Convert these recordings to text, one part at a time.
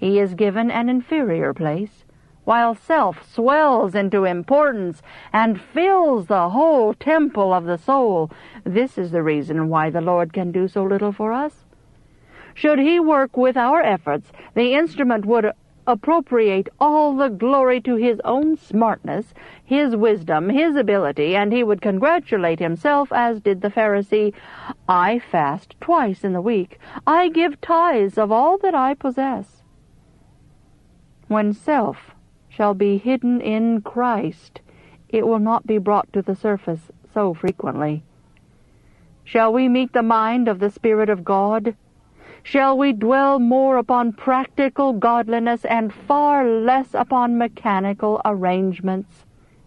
he is given an inferior place, while self swells into importance and fills the whole temple of the soul. This is the reason why the Lord can do so little for us. Should he work with our efforts, the instrument would appropriate all the glory to his own smartness, his wisdom, his ability, and he would congratulate himself, as did the Pharisee, "I fast twice in the week. I give tithes of all that I possess." When self shall be hidden in Christ, it will not be brought to the surface so frequently. Shall we meet the mind of the Spirit of God? Shall we dwell more upon practical godliness and far less upon mechanical arrangements?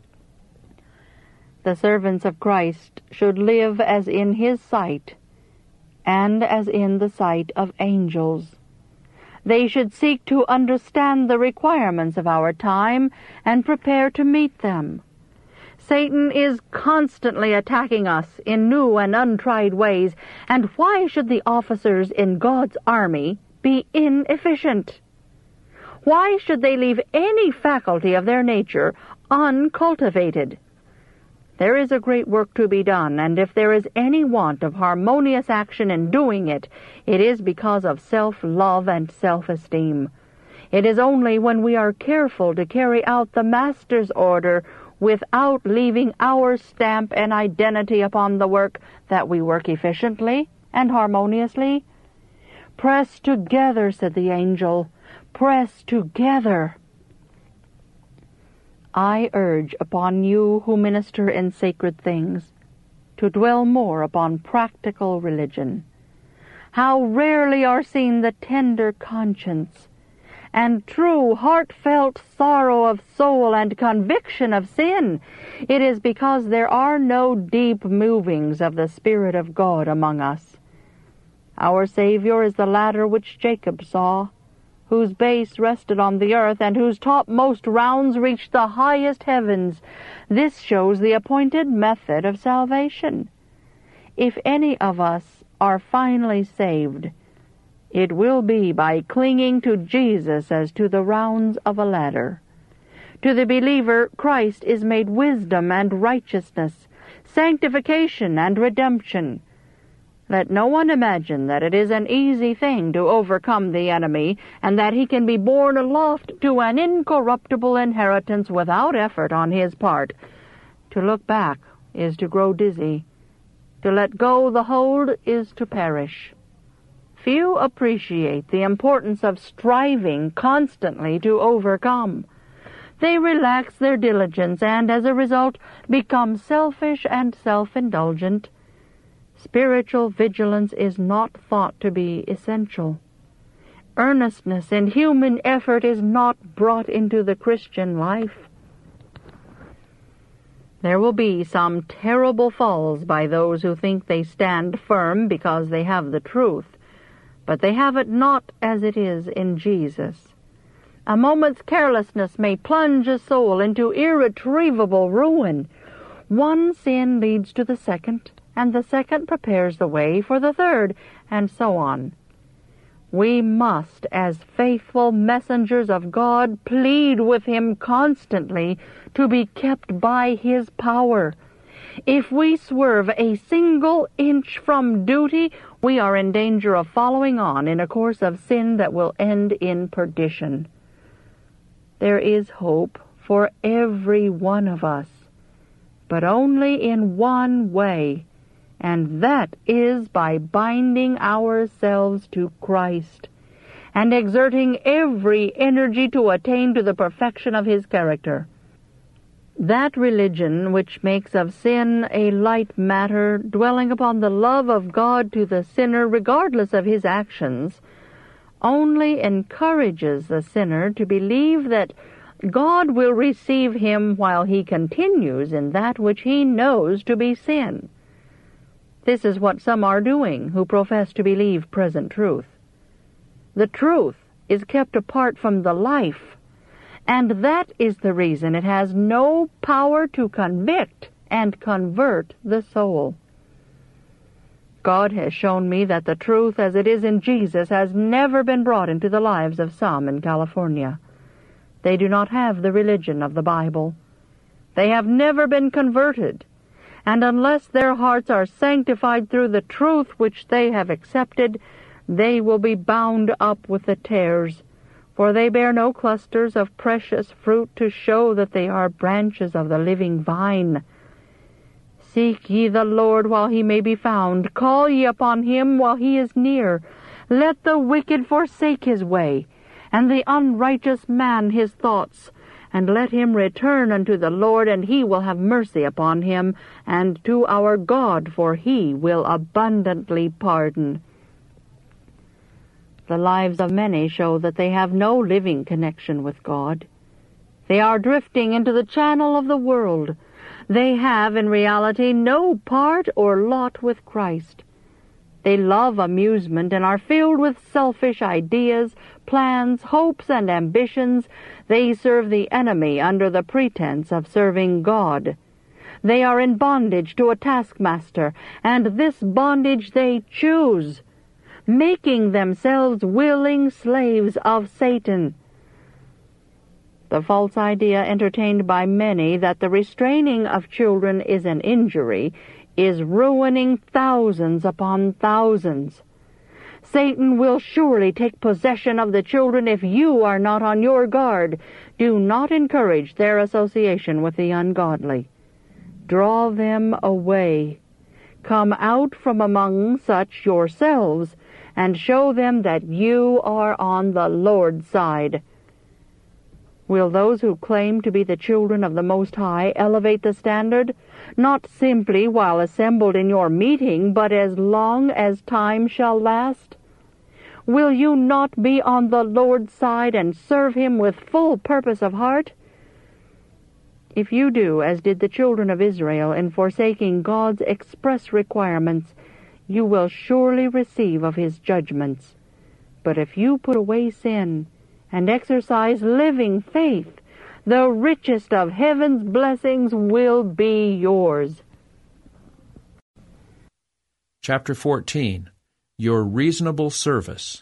The servants of Christ should live as in his sight, and as in the sight of angels. They should seek to understand the requirements of our time and prepare to meet them. Satan is constantly attacking us in new and untried ways, and why should the officers in God's army be inefficient? Why should they leave any faculty of their nature uncultivated? There is a great work to be done, and if there is any want of harmonious action in doing it, it is because of self-love and self-esteem. It is only when we are careful to carry out the Master's order without leaving our stamp and identity upon the work that we work efficiently and harmoniously. "Press together," said the angel, "press together." I urge upon you who minister in sacred things to dwell more upon practical religion. How rarely are seen the tender conscience and true heartfelt sorrow of soul and conviction of sin. It is because there are no deep movings of the Spirit of God among us. Our Savior is the ladder which Jacob saw, whose base rested on the earth, and whose topmost rounds reached the highest heavens. This shows the appointed method of salvation. If any of us are finally saved, it will be by clinging to Jesus as to the rounds of a ladder. To the believer, Christ is made wisdom and righteousness, sanctification and redemption. Let no one imagine that it is an easy thing to overcome the enemy, and that he can be borne aloft to an incorruptible inheritance without effort on his part. To look back is to grow dizzy. To let go the hold is to perish. Few appreciate the importance of striving constantly to overcome. They relax their diligence and, as a result, become selfish and self-indulgent. Spiritual vigilance is not thought to be essential. Earnestness in human effort is not brought into the Christian life. There will be some terrible falls by those who think they stand firm because they have the truth, but they have it not as it is in Jesus. A moment's carelessness may plunge a soul into irretrievable ruin. One sin leads to the second, and the second prepares the way for the third, and so on. We must, as faithful messengers of God, plead with him constantly to be kept by his power. If we swerve a single inch from duty, we are in danger of following on in a course of sin that will end in perdition. There is hope for every one of us, but only in one way, and that is by binding ourselves to Christ and exerting every energy to attain to the perfection of his character. That religion which makes of sin a light matter, dwelling upon the love of God to the sinner regardless of his actions, only encourages the sinner to believe that God will receive him while he continues in that which he knows to be sin. This is what some are doing who profess to believe present truth. The truth is kept apart from the life, and that is the reason it has no power to convict and convert the soul. God has shown me that the truth as it is in Jesus has never been brought into the lives of some in California. They do not have the religion of the Bible. They have never been converted, and unless their hearts are sanctified through the truth which they have accepted, they will be bound up with the tares, for they bear no clusters of precious fruit to show that they are branches of the living vine. Seek ye the Lord while he may be found. Call ye upon him while he is near. Let the wicked forsake his way, and the unrighteous man his thoughts. And let him return unto the Lord, and he will have mercy upon him, and to our God, for he will abundantly pardon. The lives of many show that they have no living connection with God. They are drifting into the channel of the world. They have, in reality, no part or lot with Christ. They love amusement and are filled with selfish ideas, plans, hopes, and ambitions. They serve the enemy under the pretense of serving God. They are in bondage to a taskmaster, and this bondage they choose, making themselves willing slaves of Satan. The false idea entertained by many that the restraining of children is an injury is ruining thousands upon thousands. Satan will surely take possession of the children if you are not on your guard. Do not encourage their association with the ungodly. Draw them away. Come out from among such yourselves, and show them that you are on the Lord's side. Will those who claim to be the children of the Most High elevate the standard, not simply while assembled in your meeting, but as long as time shall last? Will you not be on the Lord's side and serve him with full purpose of heart? If you do as did the children of Israel in forsaking God's express requirements, you will surely receive of his judgments. But if you put away sin and exercise living faith, the richest of heaven's blessings will be yours. Chapter 14. Your Reasonable Service.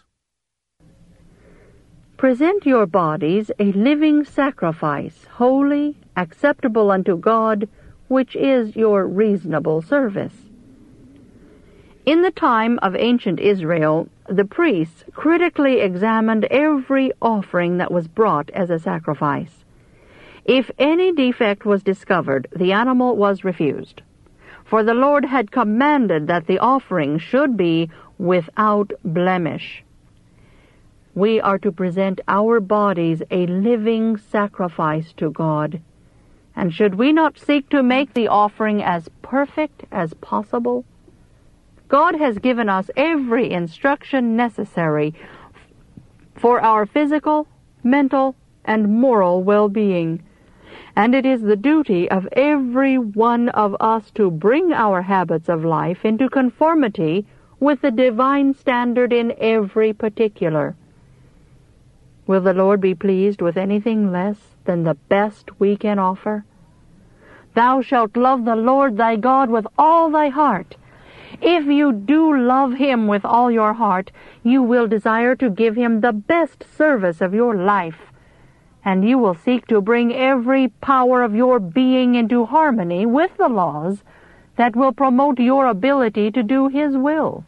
Present your bodies a living sacrifice, holy, acceptable unto God, which is your reasonable service. In the time of ancient Israel, the priests critically examined every offering that was brought as a sacrifice. If any defect was discovered, the animal was refused, for the Lord had commanded that the offering should be without blemish. We are to present our bodies a living sacrifice to God, and should we not seek to make the offering as perfect as possible? God has given us every instruction necessary for our physical, mental, and moral well-being, and it is the duty of every one of us to bring our habits of life into conformity with the divine standard in every particular. Will the Lord be pleased with anything less than the best we can offer? Thou shalt love the Lord thy God with all thy heart. If you do love him with all your heart, you will desire to give him the best service of your life, and you will seek to bring every power of your being into harmony with the laws that will promote your ability to do his will.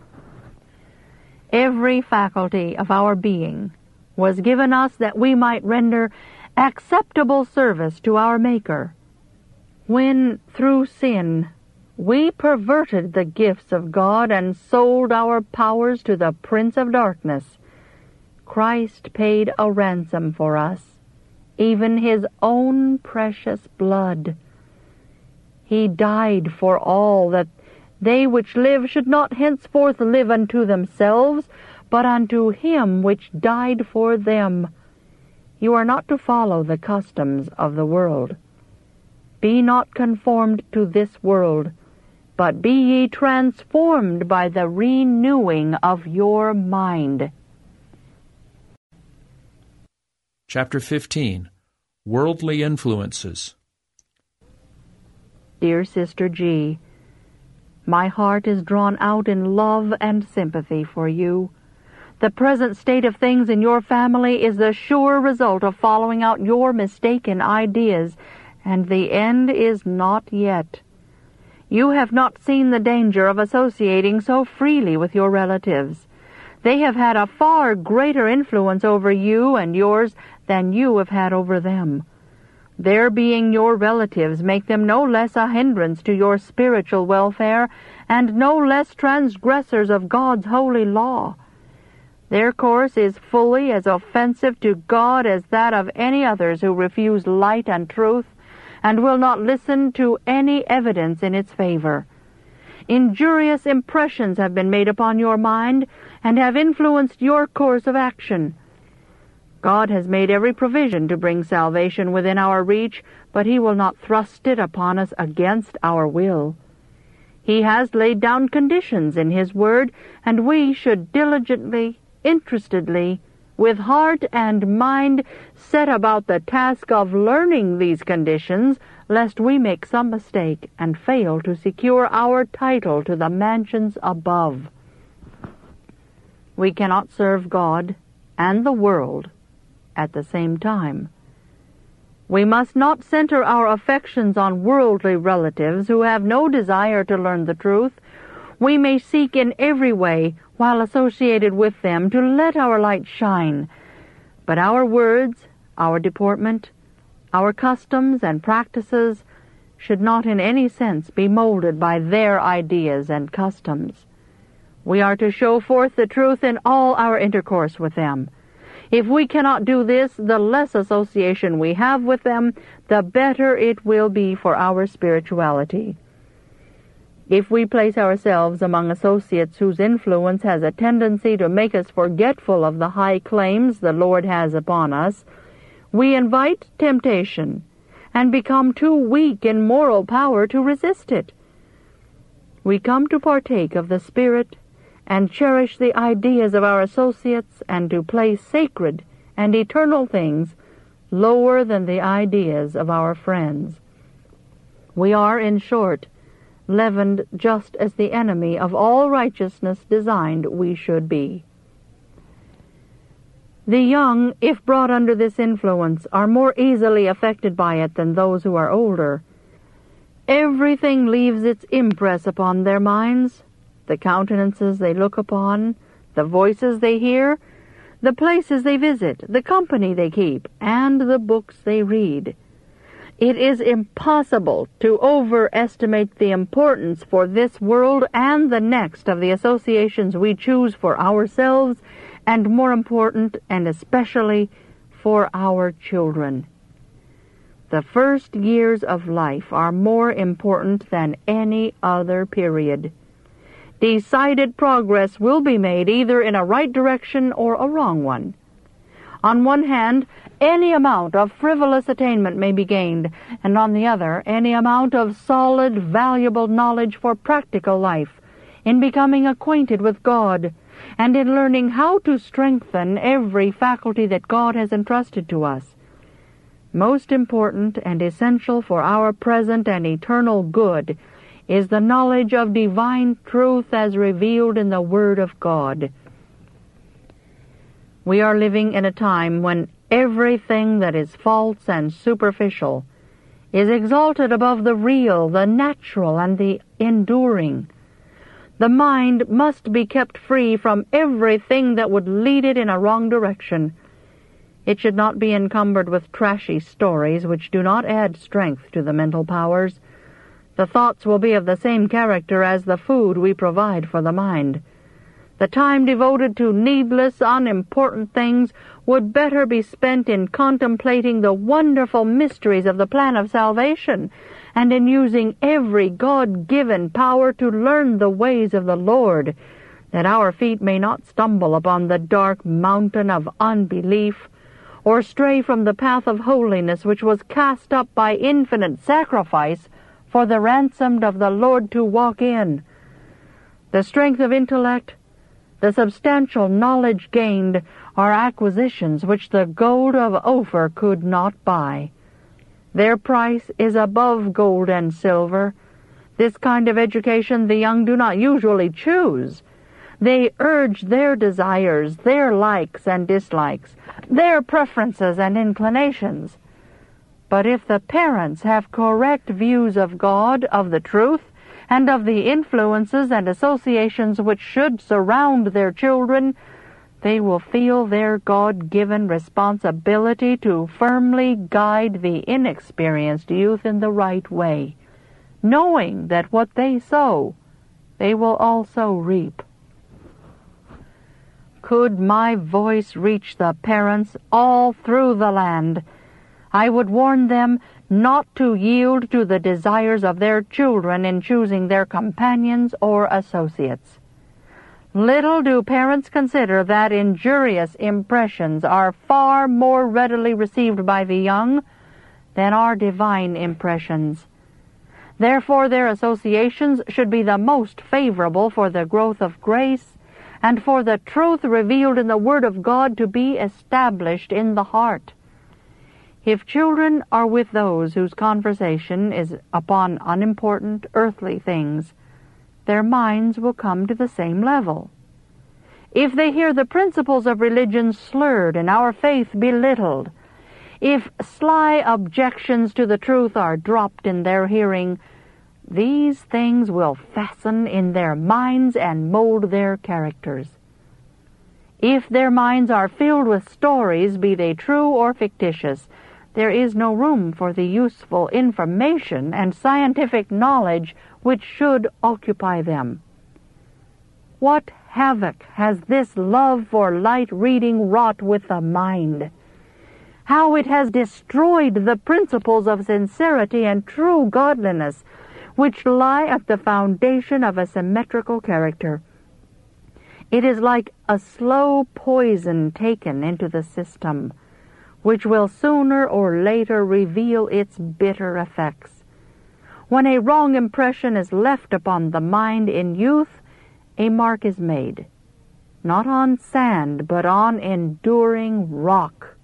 Every faculty of our being was given us that we might render acceptable service to our Maker. When, through sin, we perverted the gifts of God and sold our powers to the Prince of Darkness, Christ paid a ransom for us, even his own precious blood. He died for all, that they which live should not henceforth live unto themselves, but unto him which died for them. You are not to follow the customs of the world. Be not conformed to this world, but be ye transformed by the renewing of your mind. Chapter 15. Worldly Influences. Dear Sister G., My heart is drawn out in love and sympathy for you. The present state of things in your family is the sure result of following out your mistaken ideas, and the end is not yet. You have not seen the danger of associating so freely with your relatives. They have had a far greater influence over you and yours than you have had over them. Their being your relatives make them no less a hindrance to your spiritual welfare, and no less transgressors of God's holy law. Their course is fully as offensive to God as that of any others who refuse light and truth, and will not listen to any evidence in its favor. Injurious impressions have been made upon your mind, and have influenced your course of action. God has made every provision to bring salvation within our reach, but He will not thrust it upon us against our will. He has laid down conditions in His Word, and we should diligently, interestedly, with heart and mind, set about the task of learning these conditions, lest we make some mistake and fail to secure our title to the mansions above. We cannot serve God and the world at the same time. We must not center our affections on worldly relatives who have no desire to learn the truth. We may seek in every way, while associated with them, to let our light shine. But our words, our deportment, our customs and practices should not in any sense be molded by their ideas and customs. We are to show forth the truth in all our intercourse with them. If we cannot do this, the less association we have with them, the better it will be for our spirituality. If we place ourselves among associates whose influence has a tendency to make us forgetful of the high claims the Lord has upon us, we invite temptation and become too weak in moral power to resist it. We come to partake of the Spirit and cherish the ideas of our associates, and to place sacred and eternal things lower than the ideas of our friends. We are, in short, leavened just as the enemy of all righteousness designed we should be. The young, if brought under this influence, are more easily affected by it than those who are older. Everything leaves its impress upon their minds, the countenances they look upon, the voices they hear, the places they visit, the company they keep, and the books they read. It is impossible to overestimate the importance for this world and the next of the associations we choose for ourselves, and more important, and especially, for our children. The first years of life are more important than any other period. Decided progress will be made either in a right direction or a wrong one. On one hand, any amount of frivolous attainment may be gained, and on the other, any amount of solid, valuable knowledge for practical life, in becoming acquainted with God, and in learning how to strengthen every faculty that God has entrusted to us. Most important and essential for our present and eternal good is the knowledge of divine truth as revealed in the Word of God. We are living in a time when everything that is false and superficial is exalted above the real, the natural, and the enduring. The mind must be kept free from everything that would lead it in a wrong direction. It should not be encumbered with trashy stories which do not add strength to the mental powers. The thoughts will be of the same character as the food we provide for the mind. The time devoted to needless, unimportant things would better be spent in contemplating the wonderful mysteries of the plan of salvation, and in using every God-given power to learn the ways of the Lord, that our feet may not stumble upon the dark mountain of unbelief, or stray from the path of holiness which was cast up by infinite sacrifice for the ransomed of the Lord to walk in. The strength of intellect, the substantial knowledge gained, are acquisitions which the gold of Ophir could not buy. Their price is above gold and silver. This kind of education the young do not usually choose. They urge their desires, their likes and dislikes, their preferences and inclinations. But if the parents have correct views of God, of the truth, and of the influences and associations which should surround their children, they will feel their God-given responsibility to firmly guide the inexperienced youth in the right way, knowing that what they sow, they will also reap. Could my voice reach the parents all through the land, I would warn them not to yield to the desires of their children in choosing their companions or associates. Little do parents consider that injurious impressions are far more readily received by the young than are divine impressions. Therefore, their associations should be the most favorable for the growth of grace and for the truth revealed in the Word of God to be established in the heart. If children are with those whose conversation is upon unimportant earthly things, their minds will come to the same level. If they hear the principles of religion slurred and our faith belittled, if sly objections to the truth are dropped in their hearing, these things will fasten in their minds and mold their characters. If their minds are filled with stories, be they true or fictitious, there is no room for the useful information and scientific knowledge which should occupy them. What havoc has this love for light reading wrought with the mind! How it has destroyed the principles of sincerity and true godliness, which lie at the foundation of a symmetrical character. It is like a slow poison taken into the system, which will sooner or later reveal its bitter effects. When a wrong impression is left upon the mind in youth, a mark is made, not on sand, but on enduring rock.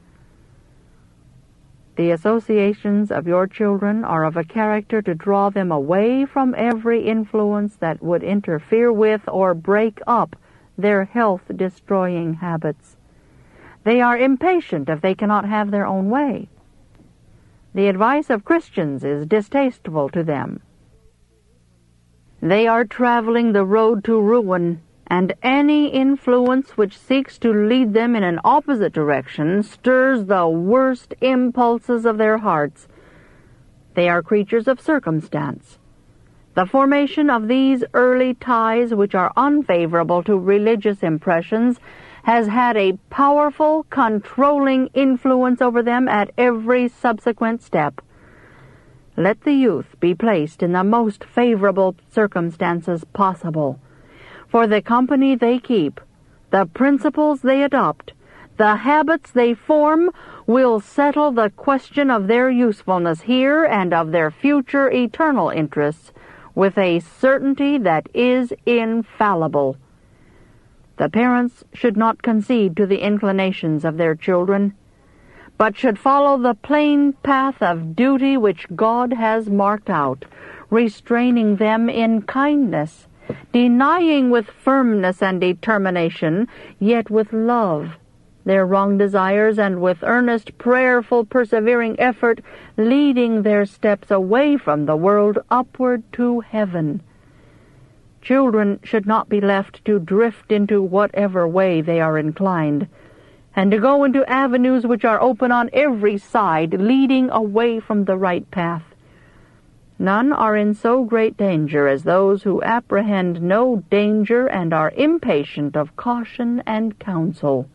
The associations of your children are of a character to draw them away from every influence that would interfere with or break up their health-destroying habits. They are impatient if they cannot have their own way. The advice of Christians is distasteful to them. They are traveling the road to ruin, and any influence which seeks to lead them in an opposite direction stirs the worst impulses of their hearts. They are creatures of circumstance. The formation of these early ties, which are unfavorable to religious impressions, has had a powerful, controlling influence over them at every subsequent step. Let the youth be placed in the most favorable circumstances possible, for the company they keep, the principles they adopt, the habits they form will settle the question of their usefulness here and of their future eternal interests with a certainty that is infallible. The parents should not concede to the inclinations of their children, but should follow the plain path of duty which God has marked out, restraining them in kindness, denying with firmness and determination, yet with love, their wrong desires, and with earnest, prayerful, persevering effort, leading their steps away from the world upward to heaven. Children should not be left to drift into whatever way they are inclined, and to go into avenues which are open on every side, leading away from the right path. None are in so great danger as those who apprehend no danger and are impatient of caution and counsel.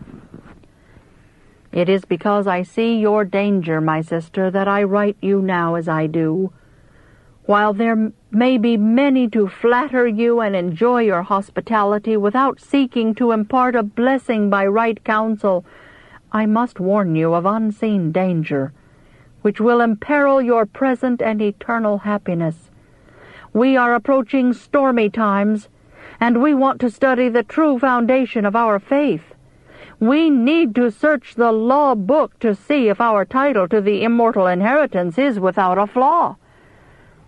It is because I see your danger, my sister, that I write you now as I do. While there may be many to flatter you and enjoy your hospitality without seeking to impart a blessing by right counsel, I must warn you of unseen danger, which will imperil your present and eternal happiness. We are approaching stormy times, and we want to study the true foundation of our faith. We need to search the law book to see if our title to the immortal inheritance is without a flaw.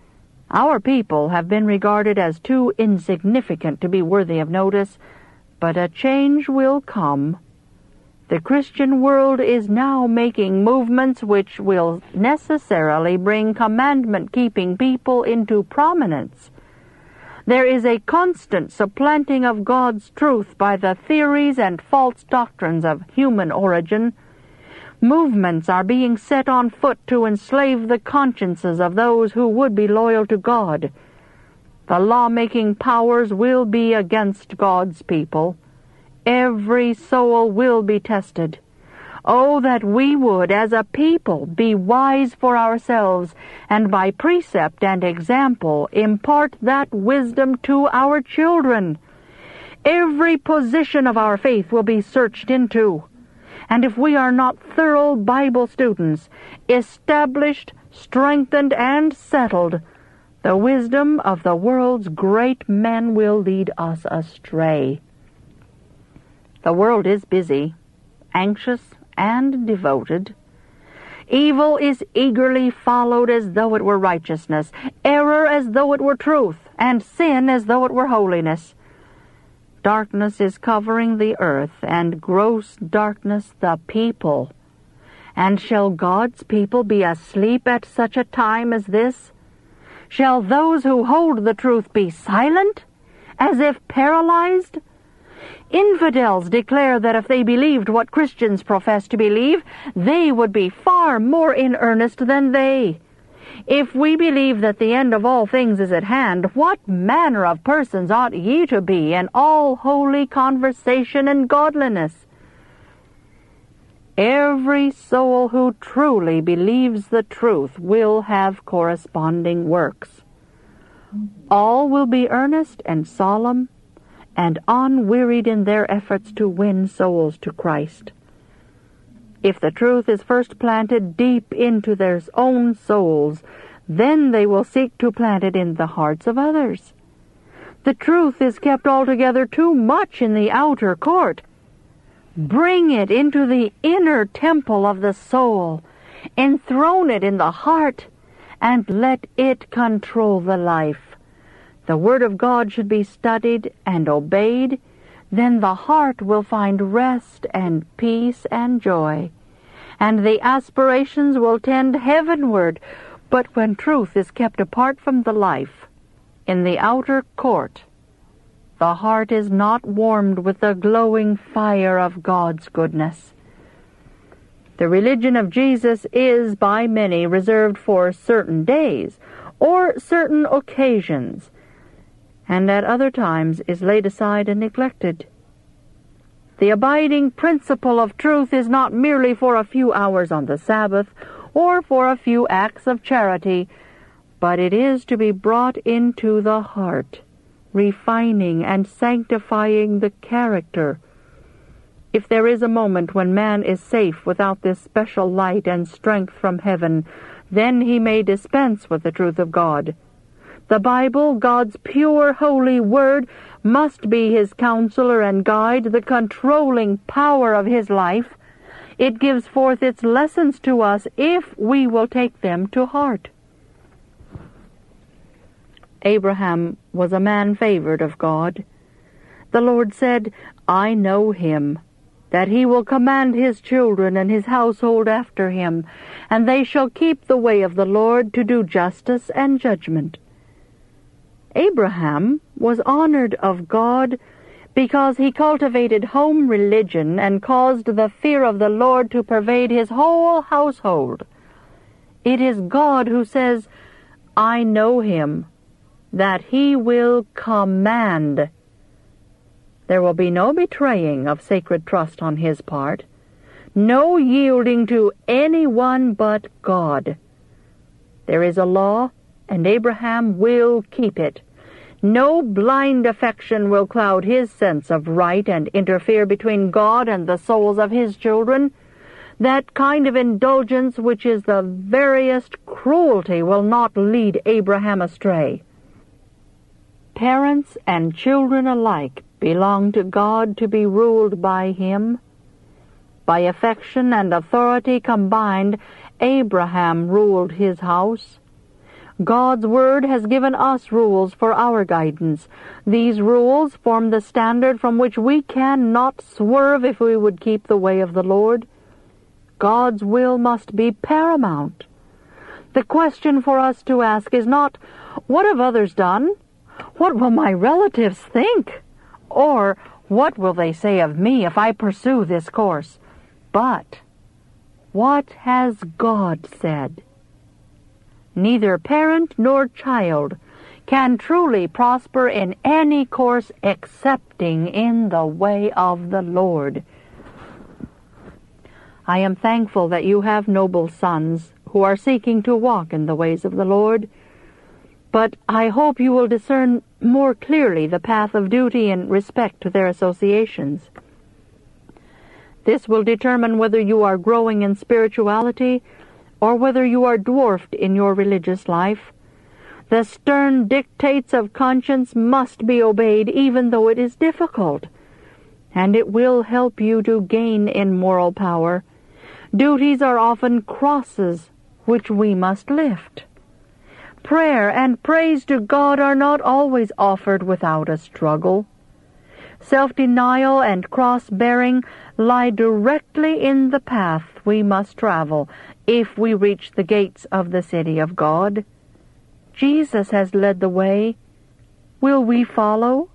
Our people have been regarded as too insignificant to be worthy of notice, but a change will come. The Christian world is now making movements which will necessarily bring commandment-keeping people into prominence. There is a constant supplanting of God's truth by the theories and false doctrines of human origin. Movements are being set on foot to enslave the consciences of those who would be loyal to God. The law-making powers will be against God's people. Every soul will be tested. Oh, that we would, as a people, be wise for ourselves, and by precept and example impart that wisdom to our children. Every position of our faith will be searched into. And if we are not thorough Bible students, established, strengthened, and settled, the wisdom of the world's great men will lead us astray. The world is busy, anxious, and devoted. Evil is eagerly followed as though it were righteousness, error as though it were truth, and sin as though it were holiness. Darkness is covering the earth, and gross darkness the people. And shall God's people be asleep at such a time as this? Shall those who hold the truth be silent, as if paralyzed? Infidels declare that if they believed what Christians profess to believe, they would be far more in earnest than they. If we believe that the end of all things is at hand, what manner of persons ought ye to be in all holy conversation and godliness? Every soul who truly believes the truth will have corresponding works. All will be earnest and solemn and unwearied in their efforts to win souls to Christ. If the truth is first planted deep into their own souls, then they will seek to plant it in the hearts of others. The truth is kept altogether too much in the outer court. Bring it into the inner temple of the soul, enthrone it in the heart, and let it control the life. The Word of God should be studied and obeyed, then the heart will find rest and peace and joy, and the aspirations will tend heavenward. But when truth is kept apart from the life, in the outer court, the heart is not warmed with the glowing fire of God's goodness. The religion of Jesus is by many reserved for certain days or certain occasions, and at other times is laid aside and neglected. The abiding principle of truth is not merely for a few hours on the Sabbath or for a few acts of charity, but it is to be brought into the heart, refining and sanctifying the character. If there is a moment when man is safe without this special light and strength from heaven, then he may dispense with the truth of God. The Bible, God's pure, holy Word, must be his counselor and guide, the controlling power of his life. It gives forth its lessons to us if we will take them to heart. Abraham was a man favored of God. The Lord said, I know him, that he will command his children and his household after him, and they shall keep the way of the Lord to do justice and judgment. Abraham was honored of God because he cultivated home religion and caused the fear of the Lord to pervade his whole household. It is God who says, I know him, that he will command. There will be no betraying of sacred trust on his part, no yielding to anyone but God. There is a law, and Abraham will keep it. No blind affection will cloud his sense of right and interfere between God and the souls of his children. That kind of indulgence which is the veriest cruelty will not lead Abraham astray. Parents and children alike belong to God to be ruled by him. By affection and authority combined, Abraham ruled his house. God's Word has given us rules for our guidance. These rules form the standard from which we cannot swerve if we would keep the way of the Lord. God's will must be paramount. The question for us to ask is not, what have others done? What will my relatives think? Or, what will they say of me if I pursue this course? But, what has God said? Neither parent nor child can truly prosper in any course excepting in the way of the Lord. I am thankful that you have noble sons who are seeking to walk in the ways of the Lord, but I hope you will discern more clearly the path of duty in respect to their associations. This will determine whether you are growing in spirituality or whether you are dwarfed in your religious life. The stern dictates of conscience must be obeyed even though it is difficult, and it will help you to gain in moral power. Duties are often crosses which we must lift. Prayer and praise to God are not always offered without a struggle. Self-denial and cross-bearing lie directly in the path we must travel if we reach the gates of the city of God. Jesus has led the way. Will we follow?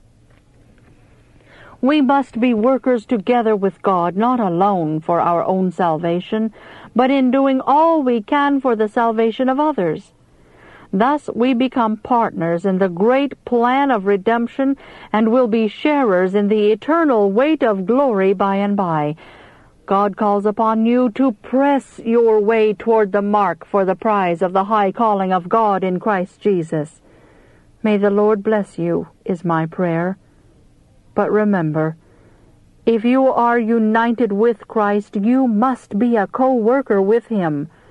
We must be workers together with God, not alone for our own salvation, but in doing all we can for the salvation of others. Thus we become partners in the great plan of redemption and will be sharers in the eternal weight of glory by and by. God calls upon you to press your way toward the mark for the prize of the high calling of God in Christ Jesus. May the Lord bless you, is my prayer. But remember, if you are united with Christ, you must be a co-worker with Him.